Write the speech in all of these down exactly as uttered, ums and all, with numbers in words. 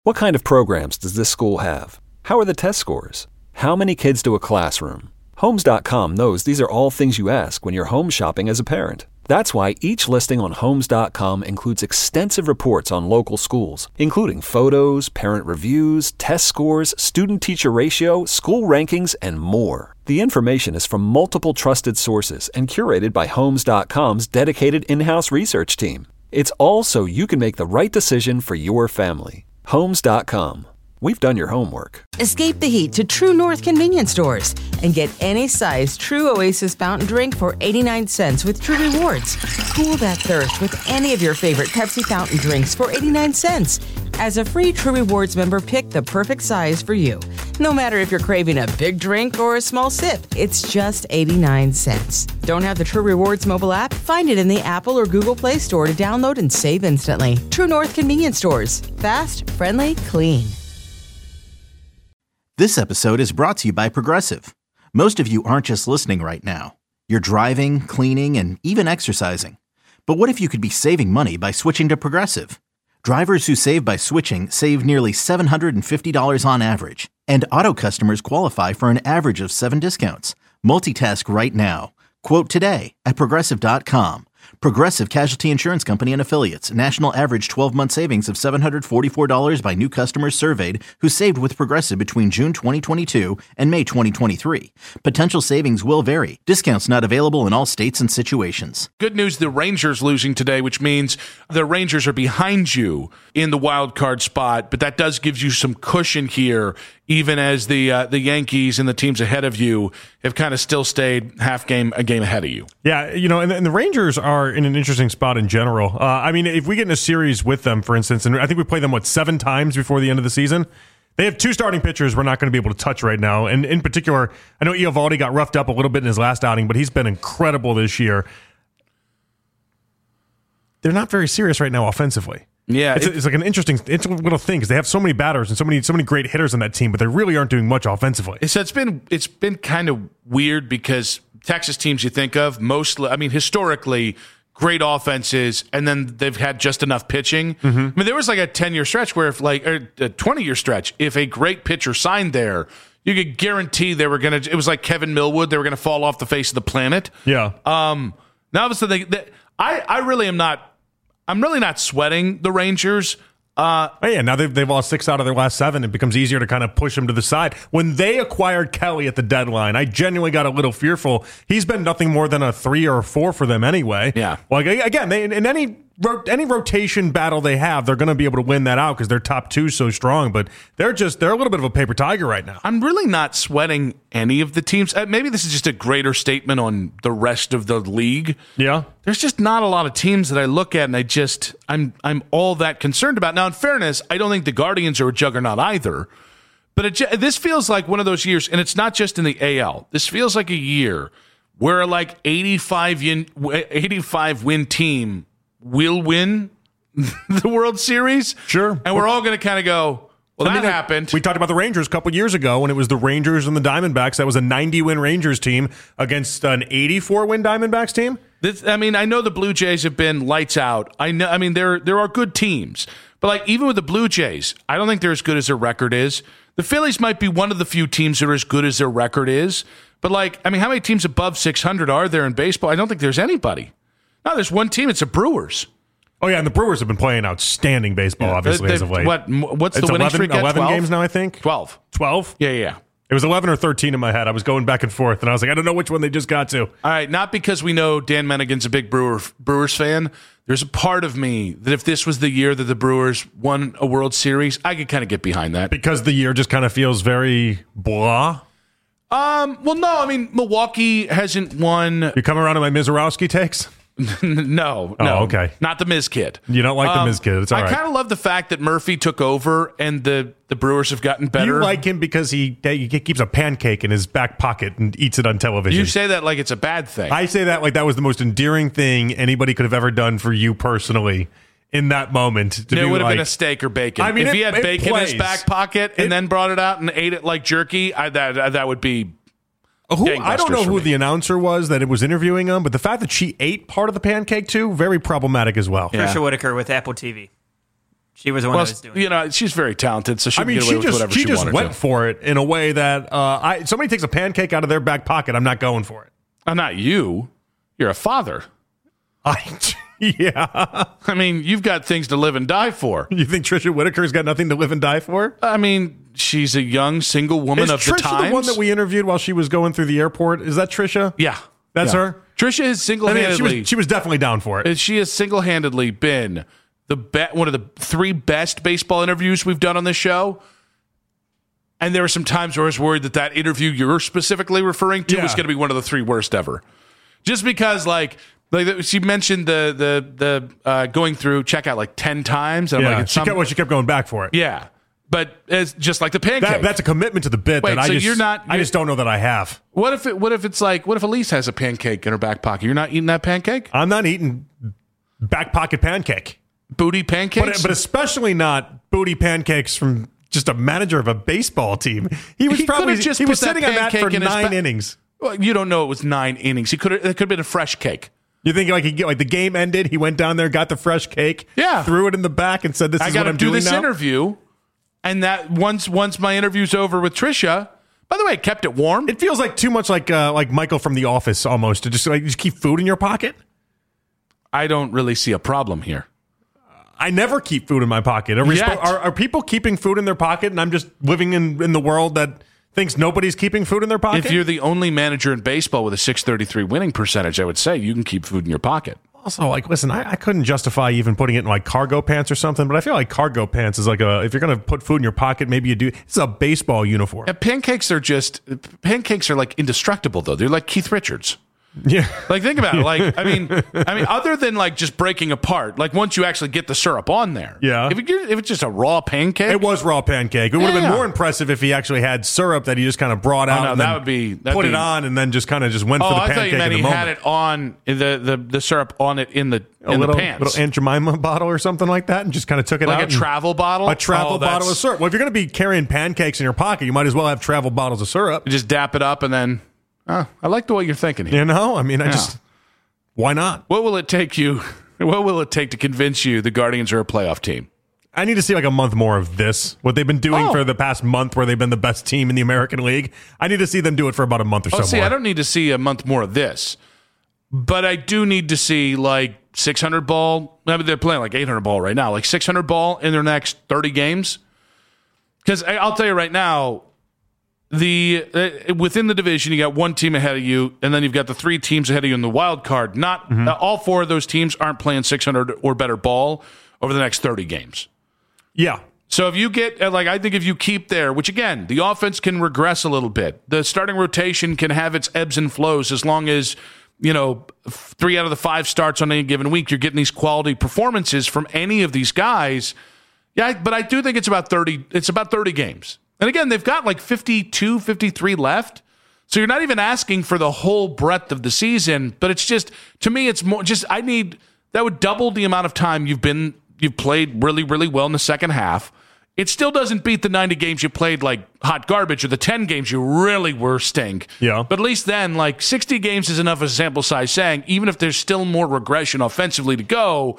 What kind of programs does this school have? How are the test scores? How many kids do a classroom? Homes dot com knows these are all things you ask when you're home shopping as a parent. That's why each listing on Homes dot com includes extensive reports on local schools, including photos, parent reviews, test scores, student-teacher ratio, school rankings, and more. The information is from multiple trusted sources and curated by Homes dot com's dedicated in-house research team. It's all so you can make the right decision for your family. Homes dot com. We've done your homework. Escape the heat to True North convenience stores and get any size True Oasis fountain drink for eighty-nine cents with True Rewards. Cool that thirst with any of your favorite Pepsi fountain drinks for eighty-nine cents. As a free True Rewards member, pick the perfect size for you. No matter if you're craving a big drink or a small sip, it's just eighty-nine cents. Don't have the True Rewards mobile app? Find it in the Apple or Google Play Store to download and save instantly. True North convenience stores. Fast, friendly, clean. This episode is brought to you by Progressive. Most of you aren't just listening right now. You're driving, cleaning, and even exercising. But what if you could be saving money by switching to Progressive? Drivers who save by switching save nearly seven hundred fifty dollars on average. And auto customers qualify for an average of seven discounts. Multitask right now. Quote today at Progressive dot com. Progressive Casualty Insurance Company and Affiliates. National average twelve-month savings of seven hundred forty-four dollars by new customers surveyed who saved with Progressive between June twenty twenty-two and May twenty twenty-three. Potential savings will vary. Discounts not available in all states and situations. Good news, the Rangers losing today, which means the Rangers are behind you in the wild card spot, but that does give you some cushion here, even as the uh, the Yankees and the teams ahead of you have kind of still stayed half game, a game ahead of you. Yeah, you know, and, and the Rangers are in an interesting spot in general. Uh, I mean, if we get in a series with them, for instance, and I think we play them, what, seven times before the end of the season, they have two starting pitchers we're not going to be able to touch right now. And in particular, I know Eovaldi got roughed up a little bit in his last outing, but he's been incredible this year. They're not very serious right now offensively. Yeah, it's, it, it's like an interesting, interesting little thing because they have so many batters and so many, so many great hitters on that team, but they really aren't doing much offensively. So it's been, it's been kind of weird because Texas teams you think of mostly, I mean, historically, great offenses, and then they've had just enough pitching. Mm-hmm. I mean, there was like a ten-year stretch where, if like or a twenty-year stretch, if a great pitcher signed there, you could guarantee they were going to. It was like Kevin Millwood; they were going to fall off the face of the planet. Yeah. Um. Now, obviously, they, they, I I really am not. I'm really not sweating the Rangers. Uh, oh yeah, now they've, they've lost six out of their last seven. It becomes easier to kind of push them to the side. When they acquired Kelly at the deadline, I genuinely got a little fearful. He's been nothing more than a three or a four for them anyway. Yeah. Well, again, they, in any any rotation battle they have, they're going to be able to win that out because their top two so strong. But they're just they're a little bit of a paper tiger right now. I'm really not sweating any of the teams. Uh, maybe this is just a greater statement on the rest of the league. Yeah. There's just not a lot of teams that I look at and I just I'm I'm all that concerned about. Now, in fairness, I don't think the Guardians are a juggernaut either. But it, this feels like one of those years, and it's not just in the A L. This feels like a year where like eighty-five win team will win the World Series. Sure. And we're all going to kind of go, well, I that mean, happened. We talked about the Rangers a couple years ago when it was the Rangers and the Diamondbacks. That was a ninety-win Rangers team against an eighty-four win Diamondbacks team. This, I mean, I know the Blue Jays have been lights out. I know. I mean, there there are good teams, but like even with the Blue Jays, I don't think they're as good as their record is. The Phillies might be one of the few teams that are as good as their record is. But like, I mean, how many teams above six hundred are there in baseball? I don't think there's anybody. No, there's one team. It's the Brewers. Oh, yeah, and the Brewers have been playing outstanding baseball, yeah, obviously, they, as of late. What, what's it's the winning eleven, streak at? eleven twelve? games now, I think? twelve. twelve? Yeah, yeah. It was eleven or thirteen in my head. I was going back and forth, and I was like, I don't know which one they just got to. All right, not because we know Dan Mennigan's a big Brewer, Brewers fan. There's a part of me that if this was the year that the Brewers won a World Series, I could kind of get behind that. Because the year just kind of feels very blah? Um. Well, no, I mean, Milwaukee hasn't won. You come around to my Mizorowski takes? no, oh, no, okay. Not the Miz Kid. You don't like um, the Miz Kid. It's all I right. kind of love the fact that Murphy took over and the, the Brewers have gotten better. You like him because he, he keeps a pancake in his back pocket and eats it on television. You say that like it's a bad thing. I say that like that was the most endearing thing anybody could have ever done for you personally in that moment. To there would have like, been a steak or bacon. I mean, if it, he had bacon plays. in his back pocket and it, then brought it out and ate it like jerky, I, that that would be. Who, I don't know who the announcer was that it was interviewing him, but the fact that she ate part of the pancake too, very problematic as well. Yeah. Trisha Whitaker with Apple T V. She was the one Well, that was doing you it. know, she's very talented, so she I can mean, get away she with just whatever she she, just wanted went to. for it in a way that uh, I somebody takes a pancake out of their back pocket. I'm not going for it. Uh, not you. You're a father. I, yeah. I mean, you've got things to live and die for. You think Trisha Whitaker's got nothing to live and die for? I mean, she's a young single woman Is of Trisha the times. the one that we interviewed while she was going through the airport? Is that Trisha? Yeah, That's yeah. her? Trisha has I mean, single-handedly. she was she was definitely down for it. she has single-handedly been the be- one of the three best baseball interviews we've done on this show. And there were some times where I was worried that that interview you're specifically referring to Yeah. was going to be one of the three worst ever, just because like. Like she mentioned the the the uh, going through checkout like ten times. And I'm Yeah, like, it's she some- kept well, she kept going back for it. yeah, but it's just like the pancake. That, that's a commitment to the bit Wait, that I so just you're not- I you're- just don't know that I have. what if it? What if it's like? What if Elise has a pancake in her back pocket? You're not eating that pancake? I'm not eating back pocket pancake. Booty pancakes? But, but especially not booty pancakes from just a manager of a baseball team. He was He probably could've just he was put that sitting on that pancake for in his nine ba- innings. Well, you don't know it was nine innings. He could have. It could have been a fresh cake. You think like he get like the game ended, he went down there, got the fresh cake, Yeah. threw it in the back, and said, "This I is got what to I'm do doing this now." interview, and that once once my interview's over with Trisha. By the way, I kept it warm. It feels like too much like uh, like Michael from The Office almost to just like just keep food in your pocket. I don't really see a problem here. I never keep food in my pocket. Are, we Yet. spo- are, are people keeping food in their pocket, and I'm just living in, in the world that thinks nobody's keeping food in their pocket? If you're the only manager in baseball with a six thirty-three winning percentage, I would say you can keep food in your pocket. Also, like, listen, I, I couldn't justify even putting it in like cargo pants or something, but I feel like cargo pants is like a, if you're going to put food in your pocket, maybe you do. It's a baseball uniform. And pancakes are just, pancakes are like indestructible though. They're like Keith Richards. Yeah. Like, think about it. Like, I mean, I mean, other than like just breaking apart, like once you actually get the syrup on there. Yeah. If, it, if it's just a raw pancake. It was raw pancake. It would have Yeah. been more impressive if he actually had syrup that he just kind of brought out no, and that then would be- that'd put be- it on and then just kind of just went Oh, for the I pancake thought you meant in he the had moment. it on the, the the syrup on it in the A in little, the pants, little Aunt Jemima bottle or something like that, and just kind of took it like out. a and- travel bottle. A travel Oh, bottle that's- of syrup. Well, if you're going to be carrying pancakes in your pocket, you might as well have travel bottles of syrup. You just dap it up and then. Oh, I like the way you're thinking here. You know, I mean, I Yeah. just why not? What will it take you? What will it take to convince you the Guardians are a playoff team? I need to see like a month more of this. What they've been doing Oh. for the past month, where they've been the best team in the American League. I need to see them do it for about a month or Oh, so see, more. I don't need to see a month more of this, but I do need to see like six hundred ball. I mean, they're playing like eight hundred ball right now, like six hundred ball in their next thirty games. Because I'll tell you right now, the uh, within the division, you got one team ahead of you, and then you've got the three teams ahead of you in the wild card. Not Mm-hmm. uh, all four of those teams aren't playing six hundred or better ball over the next thirty games. Yeah. So if you get, uh, like, I think if you keep there, which again, the offense can regress a little bit. The starting rotation can have its ebbs and flows as long as, you know, f- three out of the five starts on any given week, you're getting these quality performances from any of these guys. Yeah, I- but I do think it's about thirty, it's about thirty games. And again, they've got like fifty-two, fifty-three left. So you're not even asking for the whole breadth of the season, but it's just, to me, it's more just, I need, that would double the amount of time you've been, you've played really, really well in the second half. It still doesn't beat the ninety games you played like hot garbage or the ten games you really were stink. Yeah. But at least then, like sixty games is enough as a sample size saying, even if there's still more regression offensively to go,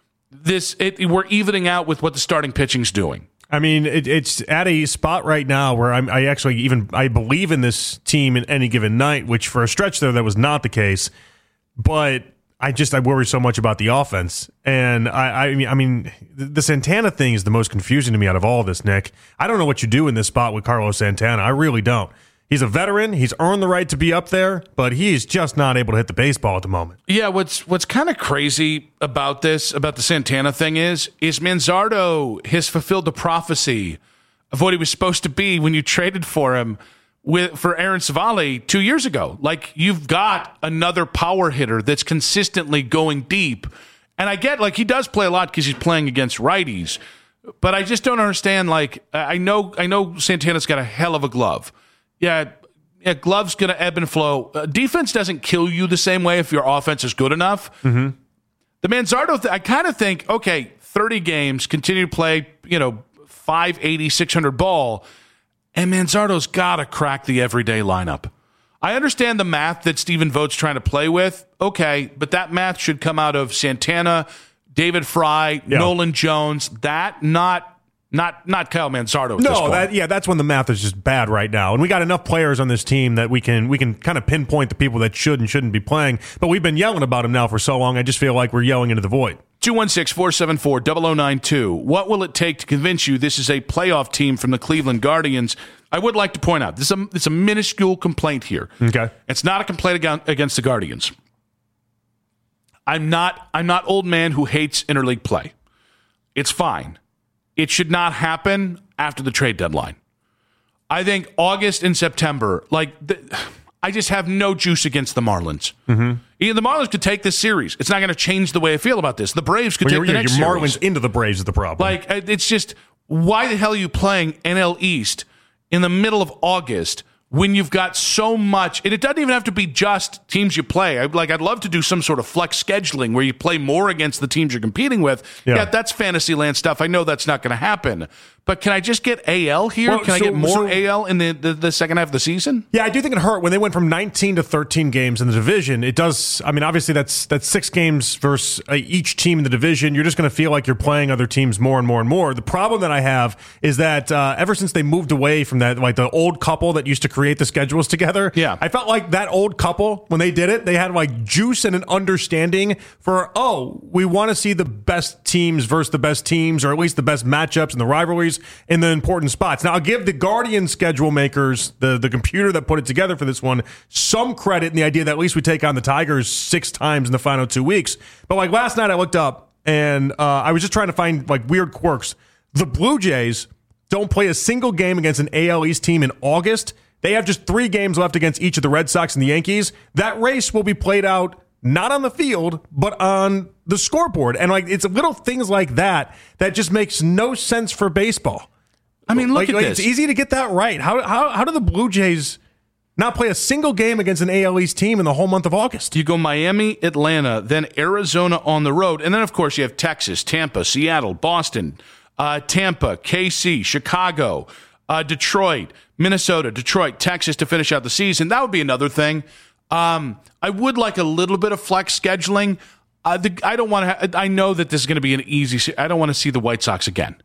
this it, we're evening out with what the starting pitching's doing. I mean, it, it's at a spot right now where I'm, I actually even I believe in this team in any given night, which for a stretch there that was not the case. But I just I worry so much about the offense, and I I mean I mean the Santana thing is the most confusing to me out of all this, Nick. I don't know what you do in this spot with Carlos Santana. I really don't. He's a veteran. He's earned the right to be up there, but he's just not able to hit the baseball at the moment. Yeah, what's what's kind of crazy about this, about the Santana thing is, is Manzardo has fulfilled the prophecy of what he was supposed to be when you traded for him with for Aaron Savali two years ago. Like, you've got another power hitter that's consistently going deep. And I get, like, he does play a lot because he's playing against righties. But I just don't understand, like, I know I know Santana's got a hell of a glove. Yeah, yeah, glove's going to ebb and flow. Uh, defense doesn't kill you the same way if your offense is good enough. Mm-hmm. The Manzardo, th- I kind of think, okay, thirty games, continue to play, you know, five eighty, six hundred ball, and Manzardo's got to crack the everyday lineup. I understand the math that Stephen Vogt's trying to play with, okay, but that math should come out of Santana David Fry, Yeah. Nolan Jones. That not not not Kyle Manzardo. At this No, point. that yeah, that's when the math is just bad right now. And we got enough players on this team that we can we can kind of pinpoint the people that should and shouldn't be playing. But we've been yelling about them now for so long. I just feel like we're yelling into the void. two one six, four seven four, zero zero nine two. What will it take to convince you this is a playoff team from the Cleveland Guardians? I would like to point out, this is a, it's a minuscule complaint here. Okay. It's not a complaint against, against the Guardians. I'm not I'm not old man who hates interleague play. It's fine. It should not happen after the trade deadline. I think August and September, like, the, I just have no juice against the Marlins. Mm-hmm. The Marlins could take this series. It's not going to change the way I feel about this. The Braves could Well, take your, the next your series. Marlins into the Braves is the problem. Like, it's just, why the hell are you playing N L East in the middle of August when you've got so much? And it doesn't even have to be just teams you play. I, like, I'd love to do some sort of flex scheduling where you play more against the teams you're competing with. Yeah, yeah that's fantasy land stuff. I know that's not going to happen. But can I just get A L here? Well, can I so- get more so- A L in the, the, the second half of the season? Yeah, I do think it hurt when they went from nineteen to thirteen games in the division. It does. I mean, obviously that's that's six games versus uh, each team in the division. You're just going to feel like you're playing other teams more and more and more. The problem that I have is that uh, ever since they moved away from that, like the old couple that used to create the schedules together, Yeah. I felt like that old couple, when they did it, they had like juice and an understanding for, oh, we want to see the best teams versus the best teams, or at least the best matchups and the rivalries in the important spots. Now, I'll give the Guardian schedule makers, the, the computer that put it together for this one, some credit in the idea that at least we take on the Tigers six times in the final two weeks. But like last night I looked up and uh, I was just trying to find like weird quirks. The Blue Jays don't play a single game against an A L East team in August. They have just three games left against each of the Red Sox and the Yankees. That race will be played out not on the field, but on the scoreboard. And like it's little things like that that just makes no sense for baseball. I mean, look like, at like, this. It's easy to get that right. How how how do the Blue Jays not play a single game against an A L East team in the whole month of August? You go Miami, Atlanta, then Arizona on the road. And then, of course, you have Texas, Tampa, Seattle, Boston, uh, Tampa, K C, Chicago, uh, Detroit, Minnesota, Detroit, Texas to finish out the season. That would be another thing. Um, I would like a little bit of flex scheduling. Uh, the, I don't want to. Ha- I know that this is going to be an easy. Se- I don't want to see the White Sox again.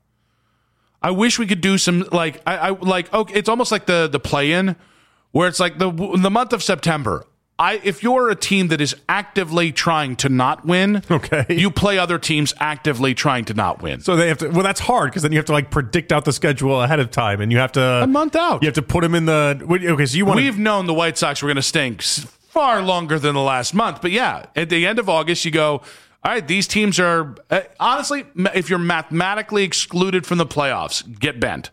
I wish we could do some like I, I like. Okay, it's almost like the the play-in, where it's like the the month of September. I if you're a team that is actively trying to not win, Okay. you play other teams actively trying to not win. So they have to. Well, that's hard because then you have to like predict out the schedule ahead of time, and you have to A month out. You have to put them in the. Okay, so you want We've known the White Sox were going to stink s- far longer than the last month, but yeah, at the end of August, you go. All right, these teams are, uh, honestly, ma- if you're mathematically excluded from the playoffs, get bent.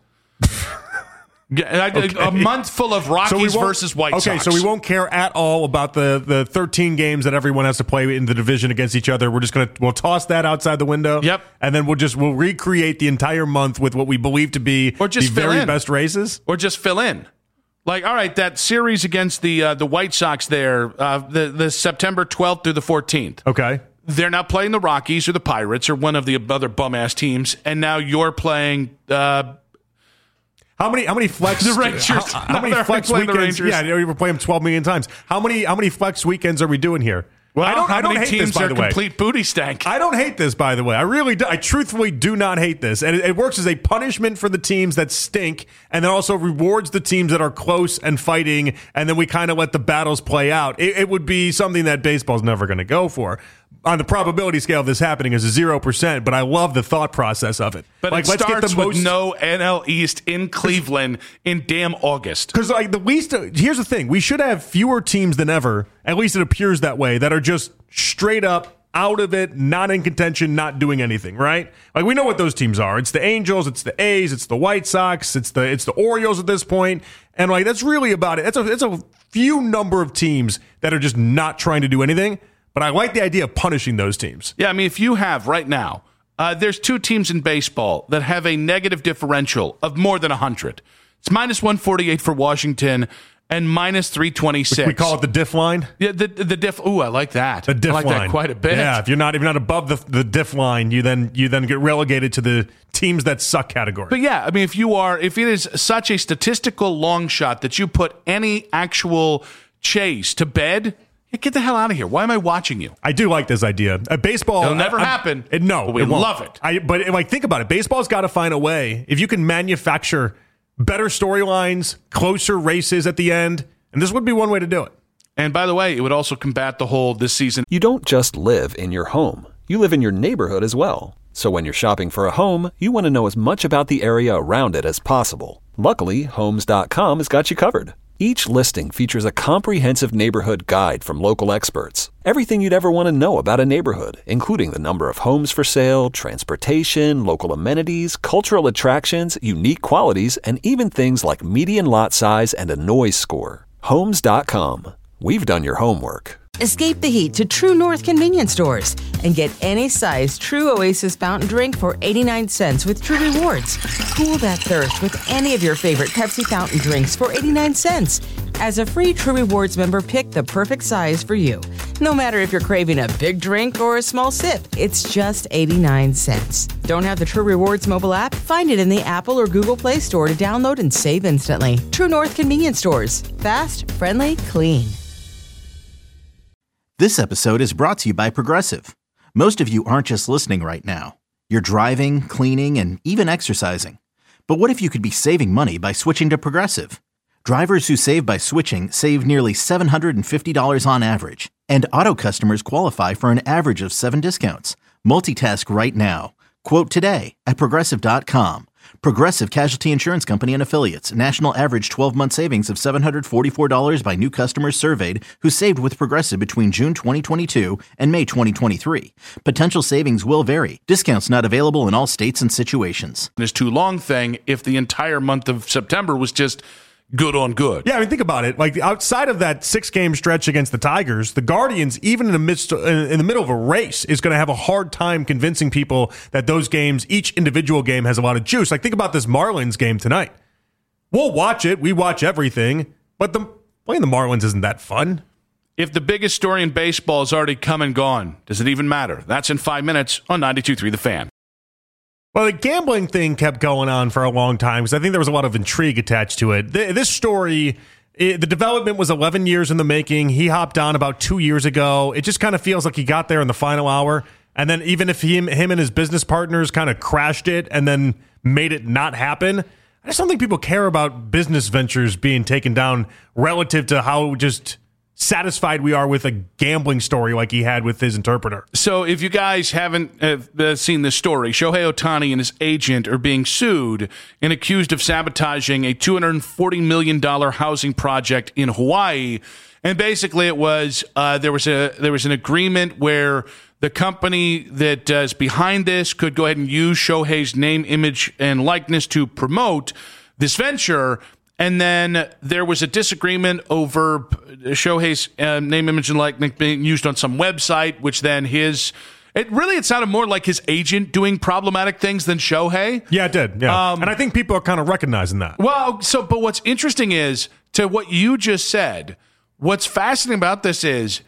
Get- I- Okay. A month full of Rockies won't- versus White okay, Sox. so we won't care at all about the, the thirteen games that everyone has to play in the division against each other. We're just gonna we'll toss that outside the window. Yep. And then we'll just we'll recreate the entire month with what we believe to be Or just the fill very in. best races. Or just fill in. Like, all right, that series against the uh, the White Sox there, uh, the, the September twelfth through the fourteenth. Okay. They're not playing the Rockies or the Pirates or one of the other bum-ass teams, and now you're playing uh, How many how many flex The Rangers. How, how many They're flex playing the weekends? Rangers. Yeah, you know, we were playing them twelve million times. How many how many flex weekends are we doing here? well, I don't how I don't many hate teams this, by are the way. complete booty stank? I don't hate this, by the way. I really do. I truthfully do not hate this. And it, it works as a punishment for the teams that stink, and then also rewards the teams that are close and fighting, and then we kind of let the battles play out. It, it would be something that baseball's never going to go for. On the probability scale of this happening is a zero percent, but I love the thought process of it. But like, it let's starts get the with most. no N L East in Cleveland in damn August. Because like the least, here's the thing: we should have fewer teams than ever. At least it appears that way. That are just straight up out of it, not in contention, not doing anything. Right? Like we know what those teams are. It's the Angels, it's the A's, it's the White Sox, it's the it's the Orioles at this point, and like that's really about it. It's a it's a few number of teams that are just not trying to do anything. But I like the idea of punishing those teams. Yeah, I mean, if you have right now, uh, there's two teams in baseball that have a negative differential of more than one hundred. It's minus one forty-eight for Washington and minus three twenty-six. We call it the diff line. Yeah, the the diff. Ooh, I like that. The diff I like line. that quite a bit. Yeah, if you're not if you're not above the the diff line, you then you then get relegated to the teams that suck category. But yeah, I mean, if you are, if it is such a statistical long shot that you put any actual chase to bed, Hey, get the hell out of here. Why am I watching you? I do like this idea. Uh, baseball. It'll never I, I, happen. It, no, but we it won't. love it. I, but like, think about it. Baseball's got to find a way. If you can manufacture better storylines, closer races at the end, and this would be one way to do it. And by the way, it would also combat the whole this season. You don't just live in your home. You live in your neighborhood as well. So when you're shopping for a home, you want to know as much about the area around it as possible. Luckily, Homes dot com has got you covered. Each listing features a comprehensive neighborhood guide from local experts. Everything you'd ever want to know about a neighborhood, including the number of homes for sale, transportation, local amenities, cultural attractions, unique qualities, and even things like median lot size and a noise score. Homes dot com. We've done your homework. Escape the heat to True North convenience stores and get any size True Oasis fountain drink for eighty-nine cents with True Rewards. Cool that thirst with any of your favorite Pepsi fountain drinks for eighty-nine cents. As a free True Rewards member, pick the perfect size for you. No matter if you're craving a big drink or a small sip, it's just eighty-nine cents. Don't have the True Rewards mobile app? Find it in the Apple or Google Play Store to download and save instantly. True North convenience stores. Fast, friendly, clean. This episode is brought to you by Progressive. Most of you aren't just listening right now. You're driving, cleaning, and even exercising. But what if you could be saving money by switching to Progressive? Drivers who save by switching save nearly seven hundred fifty dollars on average. And auto customers qualify for an average of seven discounts. Multitask right now. Quote today at Progressive dot com. Progressive Casualty Insurance Company and Affiliates. National average twelve-month savings of seven hundred forty-four dollars by new customers surveyed who saved with Progressive between June twenty twenty-two and May twenty twenty-three. Potential savings will vary. Discounts not available in all states and situations. This too long thing if the entire month of September was just good on good. Yeah, I mean, think about it. Like, outside of that six-game stretch against the Tigers, the Guardians, even in the midst, in the middle of a race, is going to have a hard time convincing people that those games, each individual game, has a lot of juice. Like, think about this Marlins game tonight. We'll watch it. We watch everything. But the playing the Marlins isn't that fun. If the biggest story in baseball is already come and gone, does it even matter? That's in five minutes on ninety-two point three The Fan. Well, the gambling thing kept going on for a long time because I think there was a lot of intrigue attached to it. This story, it, the development was eleven years in the making. He hopped on about two years ago. It just kind of feels like he got there in the final hour. And then even if he, him and his business partners kind of crashed it and then made it not happen, I just don't think people care about business ventures being taken down relative to how just satisfied we are with a gambling story like he had with his interpreter. So if you guys haven't uh, seen this story, Shohei Ohtani and his agent are being sued and accused of sabotaging a two hundred forty million dollars housing project in Hawaii. And basically it was uh, there was a there was an agreement where the company that uh, is behind this could go ahead and use Shohei's name, image, and likeness to promote this venture. And then there was a disagreement over Shohei's uh, name, image, and likeness being used on some website, which then his... It really, it sounded more like his agent doing problematic things than Shohei. Yeah, it did. Yeah. Um, and I think people are kind of recognizing that. Well, so, but what's interesting is, to what you just said, what's fascinating about this is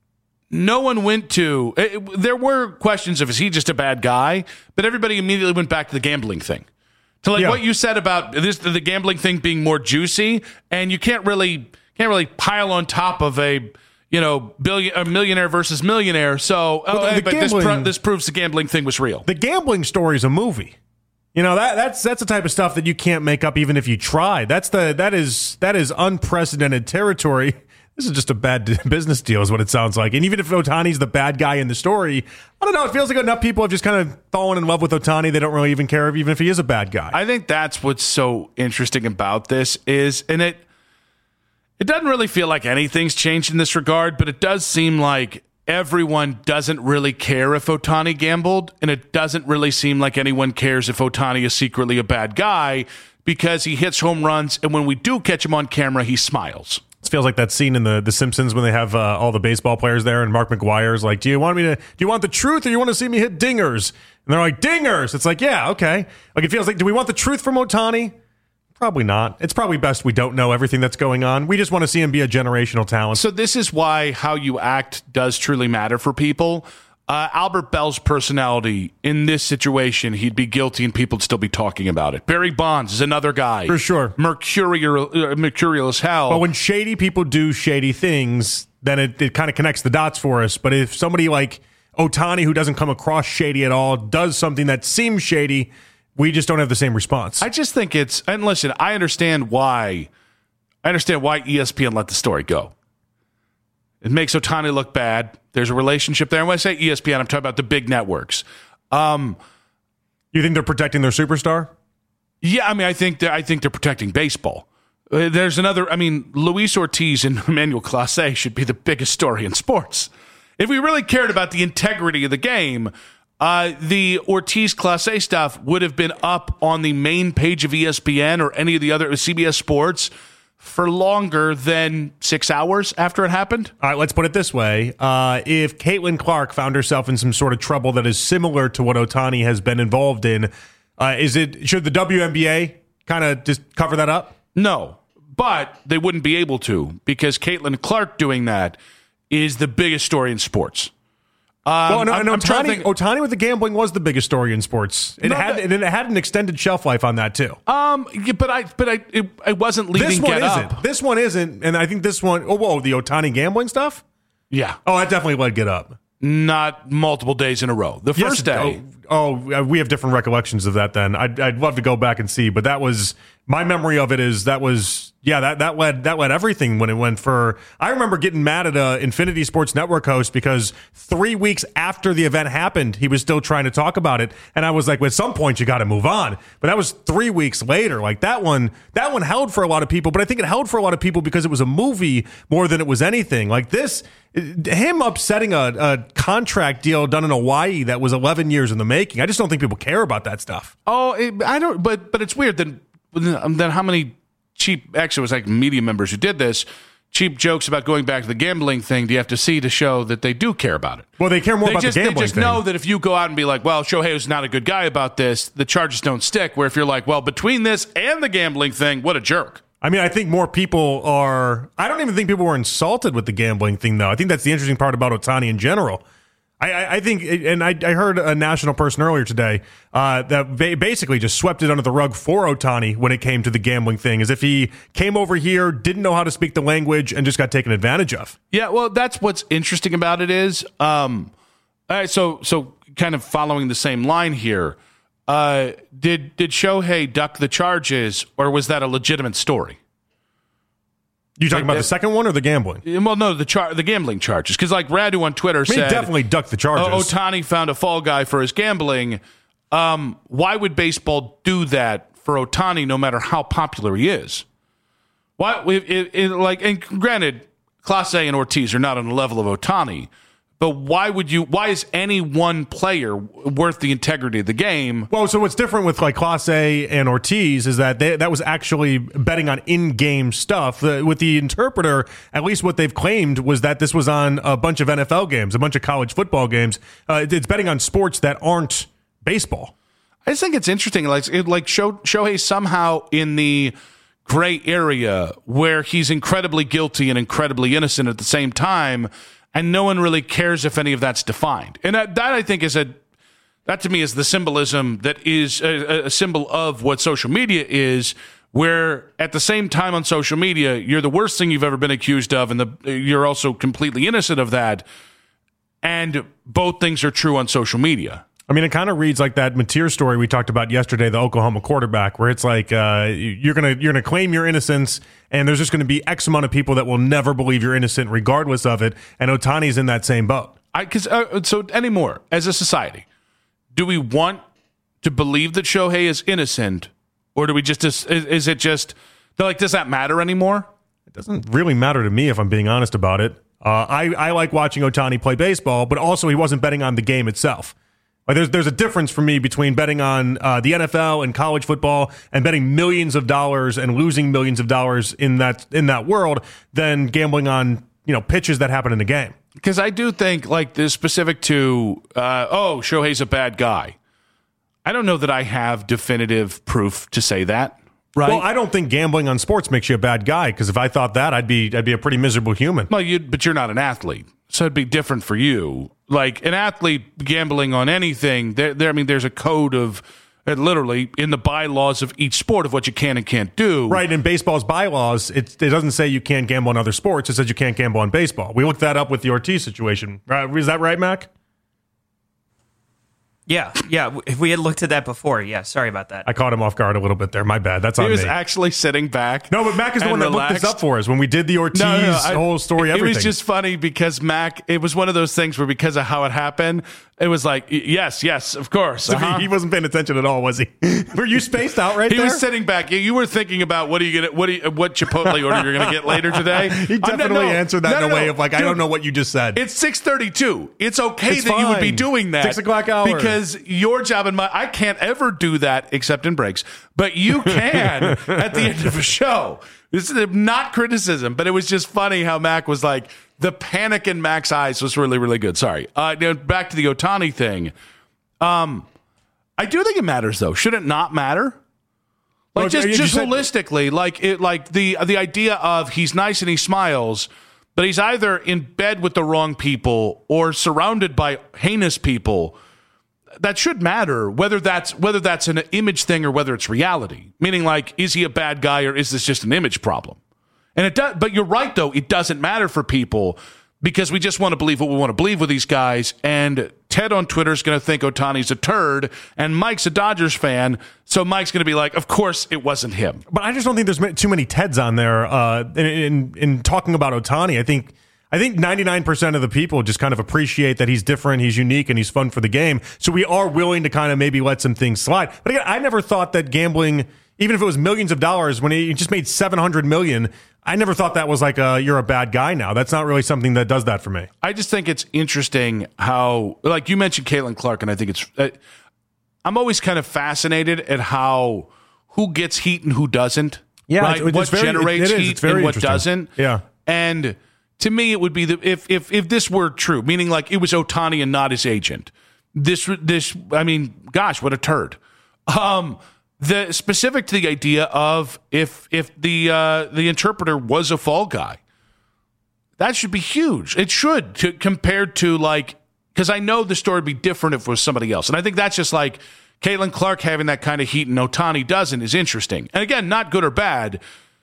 no one went to... It, there were questions of, is he just a bad guy? But everybody immediately went back to the gambling thing. To like yeah. what you said about this, the gambling thing being more juicy, and you can't really can't really pile on top of a you know billion a millionaire versus millionaire. So, well, oh, the, hey, the but gambling, this pro- this proves the gambling thing was real. The gambling story is a movie. You know that that's that's the type of stuff that you can't make up even if you try. That's the that is that is unprecedented territory. This is just a bad business deal is what it sounds like. And even if Ohtani's the bad guy in the story, I don't know. It feels like enough people have just kind of fallen in love with Ohtani. They don't really even care if, even if he is a bad guy. I think that's what's so interesting about this is, and it it doesn't really feel like anything's changed in this regard, but it does seem like everyone doesn't really care if Ohtani gambled, and it doesn't really seem like anyone cares if Ohtani is secretly a bad guy because he hits home runs, and when we do catch him on camera, he smiles. It feels like that scene in the, the Simpsons when they have uh, all the baseball players there, and Mark McGuire's like, "Do you want me to? Do you want the truth, or you want to see me hit dingers?" And they're like, "Dingers." It's like, yeah, okay. Like it feels like, do we want the truth from Ohtani? Probably not. It's probably best we don't know everything that's going on. We just want to see him be a generational talent. So this is why how you act does truly matter for people. Uh, Albert Bell's personality in this situation, he'd be guilty and people would still be talking about it. Barry Bonds is another guy. For sure. Mercurial, uh, mercurial as hell. But when shady people do shady things, then it, it kind of connects the dots for us. But if somebody like Ohtani, who doesn't come across shady at all, does something that seems shady, we just don't have the same response. I just think it's, and listen, I understand why, I understand why E S P N let the story go. It makes Ohtani look bad. There's a relationship there. And when I say E S P N, I'm talking about the big networks. Um, you think they're protecting their superstar? Yeah, I mean, I think they're, I think they're protecting baseball. Uh, there's another, I mean, Luis Ortiz and Emmanuel Clase should be the biggest story in sports. If we really cared about the integrity of the game, uh, the Ortiz-Clase stuff would have been up on the main page of E S P N or any of the other C B S Sports for longer than six hours after it happened. All right, let's put it this way. Uh, if Caitlin Clark found herself in some sort of trouble that is similar to what Ohtani has been involved in, uh, is it should the W N B A kind of just cover that up? No, but they wouldn't be able to because Caitlin Clark doing that is the biggest story in sports. Um, well, no, I'm, no, I'm Ohtani, think, Ohtani with the gambling was the biggest story in sports. It no, had that, it had an extended shelf life on that too. Um, yeah, but I, but I, it, I wasn't leading. This one Get isn't. Up. This one isn't, and I think this one. Oh, whoa, the Ohtani gambling stuff. Yeah. Oh, that definitely led Get Up. Not multiple days in a row. The first yes, day. Oh, oh, we have different recollections of that. Then I'd, I'd love to go back and see, but that was my memory of it. Is that was yeah that that led that led everything when it went for. I remember getting mad at a Infinity Sports Network host because three weeks after the event happened, he was still trying to talk about it, and I was like, well, at some point you got to move on. But that was three weeks later. Like that one, that one held for a lot of people, but I think it held for a lot of people because it was a movie more than it was anything. Like this. Him upsetting a, a contract deal done in Hawaii that was eleven years in the making. I just don't think people care about that stuff. Oh, it, I don't. But but it's weird. Then then how many cheap? Actually, it was like media members who did this. Cheap jokes about going back to the gambling thing. Do you have to see to show that they do care about it? Well, they care more they about just, the gambling They just thing. know that if you go out and be like, "Well, Shohei was not a good guy about this," the charges don't stick. Where if you're like, "Well, between this and the gambling thing, what a jerk." I mean, I think more people are. I don't even think people were insulted with the gambling thing, though. I think that's the interesting part about Ohtani in general. I, I, I think, and I, I heard a national person earlier today uh, that basically just swept it under the rug for Ohtani when it came to the gambling thing, as if he came over here, didn't know how to speak the language, and just got taken advantage of. Yeah, well, that's what's interesting about it is, um, all right, so so kind of following the same line here. Uh, did did Shohei duck the charges, or was that a legitimate story? You talking like about that, the second one or the gambling? Well, no, the char- the gambling charges. Because like Radu on Twitter I mean, said, he definitely ducked the charges. Oh, Ohtani found a fall guy for his gambling. Um, why would baseball do that for Ohtani, no matter how popular he is? Why? It, it, it, like, and granted, Clase and Ortiz are not on the level of Ohtani. But why would you? Why is any one player worth the integrity of the game? Well, so what's different with like Clase and Ortiz is that they, that was actually betting on in-game stuff. The, with the interpreter, at least what they've claimed was that this was on a bunch of N F L games, a bunch of college football games. Uh, it's betting on sports that aren't baseball. I just think it's interesting. Like, it, like Sho, Shohei somehow in the gray area where he's incredibly guilty and incredibly innocent at the same time. And no one really cares if any of that's defined. And that, that I think, is a that to me is the symbolism that is a, a symbol of what social media is, where at the same time on social media, you're the worst thing you've ever been accused of, and the, you're also completely innocent of that. And both things are true on social media. I mean, it kind of reads like that Mateer story we talked about yesterday, the Oklahoma quarterback, where it's like uh, you're gonna you're gonna claim your innocence, and there's just going to be X amount of people that will never believe you're innocent, regardless of it. And Ohtani's in that same boat. I because uh, so anymore as a society, do we want to believe that Shohei is innocent, or do we just is, is it just like does that matter anymore? It doesn't really matter to me if I'm being honest about it. Uh, I I like watching Ohtani play baseball, but also he wasn't betting on the game itself. Like there's there's a difference for me between betting on uh, the N F L and college football and betting millions of dollars and losing millions of dollars in that in that world than gambling on you know pitches that happen in the game. Because I do think like this specific to uh, oh Shohei's a bad guy. I don't know that I have definitive proof to say that. Right. Well, I don't think gambling on sports makes you a bad guy. Because if I thought that, I'd be I'd be a pretty miserable human. Well, you but you're not an athlete, so it'd be different for you. Like an athlete gambling on anything, there, there. I mean, there's a code of And literally in the bylaws of each sport of what you can and can't do. Right, in baseball's bylaws, it, it doesn't say you can't gamble on other sports. It says you can't gamble on baseball. We looked that up with the Ortiz situation. Right, is that right, Mac? Yeah, yeah. If we had looked at that before, yeah. Sorry about that. I caught him off guard a little bit there. My bad. That's on me. He was me. actually sitting back. No, but Mac is the one that relaxed. looked this up for us when we did the Ortiz no, no, no, I, whole story. It, everything. It was just funny because Mac. It was one of those things where because of how it happened, it was like yes, yes, of course. Uh-huh. He wasn't paying attention at all, was he? Were you spaced out right he there? He was sitting back. You were thinking about what are you gonna what are you, what Chipotle order you're gonna get later today. He definitely no, answered that no, no, in a way no. of like, Dude, I don't know what you just said. It's six thirty-two. It's okay it's that fine. you would be doing that. Six o'clock hour. Because your job and my I can't ever do that except in breaks. But you can at the end of a show. This is not criticism, but it was just funny how Mac was like, the panic in Mac's eyes was really, really good. Sorry. Uh, back to the Ohtani thing. Um, I do think it matters, though. Should it not matter? Like well, just, you just said- holistically, like it, like the the idea of he's nice and he smiles, but he's either in bed with the wrong people or surrounded by heinous people. That should matter, whether that's whether that's an image thing or whether it's reality. Meaning, like, is he a bad guy or is this just an image problem? And it does, but you're right, though. It doesn't matter for people because we just want to believe what we want to believe with these guys. And Ted on Twitter is going to think Ohtani's a turd, and Mike's a Dodgers fan, so Mike's going to be like, "Of course, it wasn't him." But I just don't think there's too many Teds on there uh, in, in in talking about Ohtani. I think. I think ninety-nine percent of the people just kind of appreciate that he's different, he's unique, and he's fun for the game. So we are willing to kind of maybe let some things slide. But again, I never thought that gambling, even if it was millions of dollars, when he just made seven hundred million dollars, I never thought that was like, a, you're a bad guy now. That's not really something that does that for me. I just think it's interesting how, like you mentioned Caitlin Clark, and I think it's, uh, I'm always kind of fascinated at how, who gets heat and who doesn't. Yeah, right? it's, What it's very, generates it, it is. heat It's very and what interesting. doesn't. Yeah. And to me, it would be the if if if this were true, meaning like it was Ohtani and not his agent. This this I mean, gosh, what a turd. Um, the specific to the idea of if if the uh, the interpreter was a fall guy, that should be huge. It should to, compared to like because I know the story would be different if it was somebody else, and I think that's just like Caitlin Clark having that kind of heat and Ohtani doesn't is interesting. And again, not good or bad.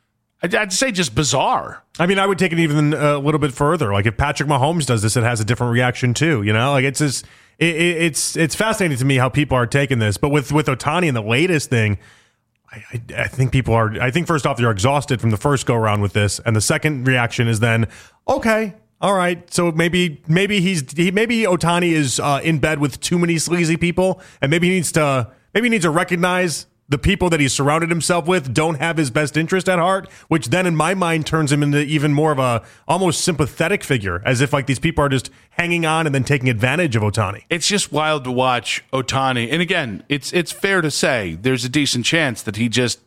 I'd say just bizarre. I mean, I would take it even a little bit further. Like if Patrick Mahomes does this, it has a different reaction too. You know, like it's just it, it, it's it's fascinating to me how people are taking this. But with with Ohtani and the latest thing, I, I, I think people are. I think first off, they're exhausted from the first go around with this, and the second reaction is then okay. All right, so maybe maybe he's he, maybe Ohtani is uh, in bed with too many sleazy people, and maybe he needs to maybe he needs to recognize the people that he's surrounded himself with don't have his best interest at heart, which then in my mind turns him into even more of a almost sympathetic figure, as if like these people are just hanging on and then taking advantage of Ohtani. It's just wild to watch Ohtani, and again, it's it's fair to say there's a decent chance that he just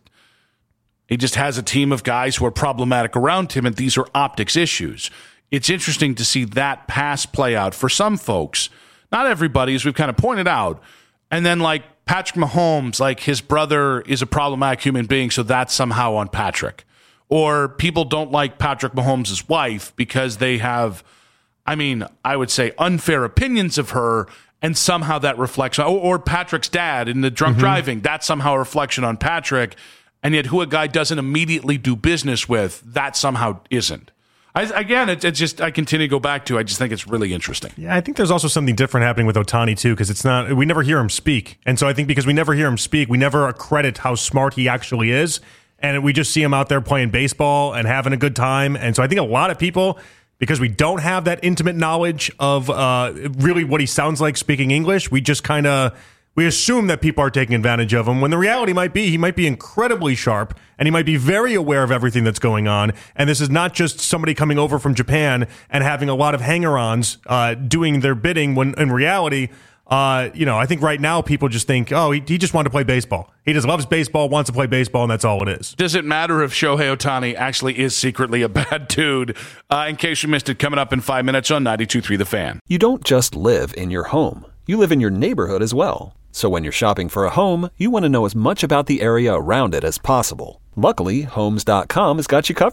he just has a team of guys who are problematic around him, and these are optics issues. It's interesting to see that pass play out for some folks, not everybody, as we've kind of pointed out, and then like Patrick Mahomes, like his brother is a problematic human being, so that's somehow on Patrick. Or people don't like Patrick Mahomes' wife because they have, I mean, I would say unfair opinions of her, and somehow that reflects on, or, or Patrick's dad in the drunk mm-hmm. driving, that's somehow a reflection on Patrick, and yet who a guy doesn't immediately do business with, that somehow isn't. I, again, it's it just I continue to go back to. I just think it's really interesting. Yeah, I think there's also something different happening with Ohtani too, because it's not we never hear him speak, and so I think because we never hear him speak, we never credit how smart he actually is, and we just see him out there playing baseball and having a good time. And so I think a lot of people, because we don't have that intimate knowledge of uh, really what he sounds like speaking English, we just kind of. We assume that people are taking advantage of him when the reality might be he might be incredibly sharp and he might be very aware of everything that's going on. And this is not just somebody coming over from Japan and having a lot of hanger-ons uh, doing their bidding when in reality, uh, you know, I think right now people just think, oh, he, he just wanted to play baseball. He just loves baseball, wants to play baseball, and that's all it is. Does it matter if Shohei Ohtani actually is secretly a bad dude? Uh, in case you missed it, coming up in five minutes on ninety-two point three The Fan. You don't just live in your home. You live in your neighborhood as well. So when you're shopping for a home, you want to know as much about the area around it as possible. Luckily, Homes dot com has got you covered.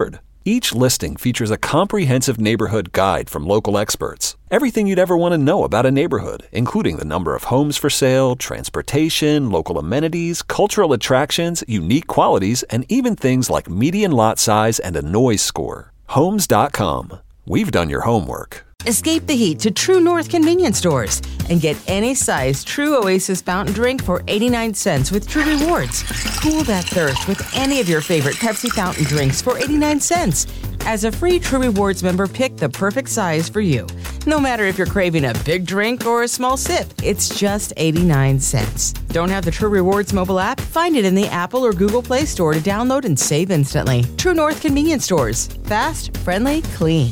Each listing features a comprehensive neighborhood guide from local experts. Everything you'd ever want to know about a neighborhood, including the number of homes for sale, transportation, local amenities, cultural attractions, unique qualities, and even things like median lot size and a noise score. Homes dot com. We've done your homework. Escape the heat to True North convenience stores and get any size True Oasis fountain drink for eighty-nine cents with True Rewards. Cool that thirst with any of your favorite Pepsi fountain drinks for eighty-nine cents. As a free True Rewards member, pick the perfect size for you. No matter if you're craving a big drink or a small sip, it's just eighty-nine cents. Don't have the True Rewards mobile app? Find it in the Apple or Google Play Store to download and save instantly. True North convenience stores. Fast, friendly, clean.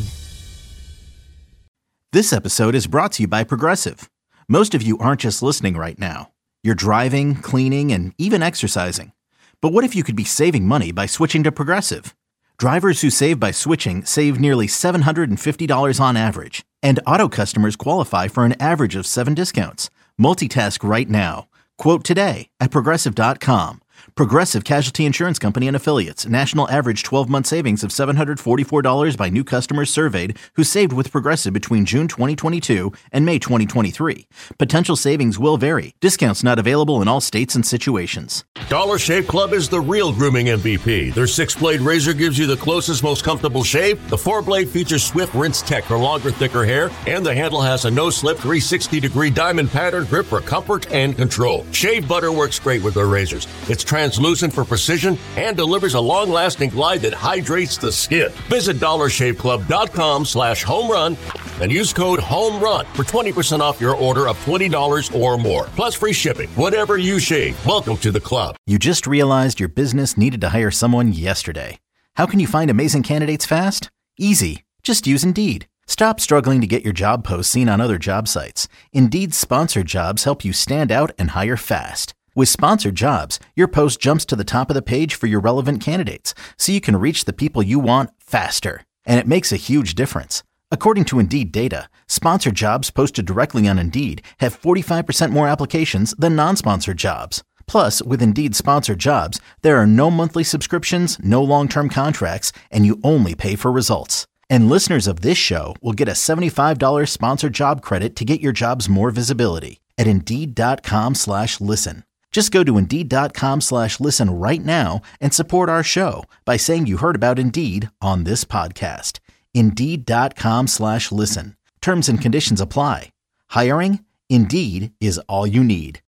This episode is brought to you by Progressive. Most of you aren't just listening right now. You're driving, cleaning, and even exercising. But what if you could be saving money by switching to Progressive? Drivers who save by switching save nearly seven hundred fifty dollars on average. And auto customers qualify for an average of seven discounts. Multitask right now. Quote today at Progressive dot com. Progressive Casualty Insurance Company and Affiliates. National average twelve-month savings of seven hundred forty-four dollars by new customers surveyed who saved with Progressive between June twenty twenty-two and May twenty twenty-three. Potential savings will vary. Discounts not available in all states and situations. Dollar Shave Club is the real grooming M V P. Their six-blade razor gives you the closest, most comfortable shave. The four-blade features swift rinse tech for longer, thicker hair. And the handle has a no-slip three hundred sixty degree diamond pattern grip for comfort and control. Shave butter works great with their razors. It's translucent for precision and delivers a long-lasting glide that hydrates the skin. Visit dollar shave club dot com slash home run and use code HOMERUN for twenty percent off your order of twenty dollars or more. Plus free shipping. Whatever you shave, welcome to the club. You just realized your business needed to hire someone yesterday. How can you find amazing candidates fast? Easy. Just use Indeed. Stop struggling to get your job posts seen on other job sites. Indeed's sponsored jobs help you stand out and hire fast. With sponsored jobs, your post jumps to the top of the page for your relevant candidates, so you can reach the people you want faster. And it makes a huge difference. According to Indeed data, sponsored jobs posted directly on Indeed have forty-five percent more applications than non-sponsored jobs. Plus, with Indeed sponsored jobs, there are no monthly subscriptions, no long-term contracts, and you only pay for results. And listeners of this show will get a seventy-five dollars sponsored job credit to get your jobs more visibility at Indeed dot com slash listen. Just go to Indeed dot com slash listen right now and support our show by saying you heard about Indeed on this podcast. Indeed dot com slash listen. Terms and conditions apply. Hiring? Indeed is all you need.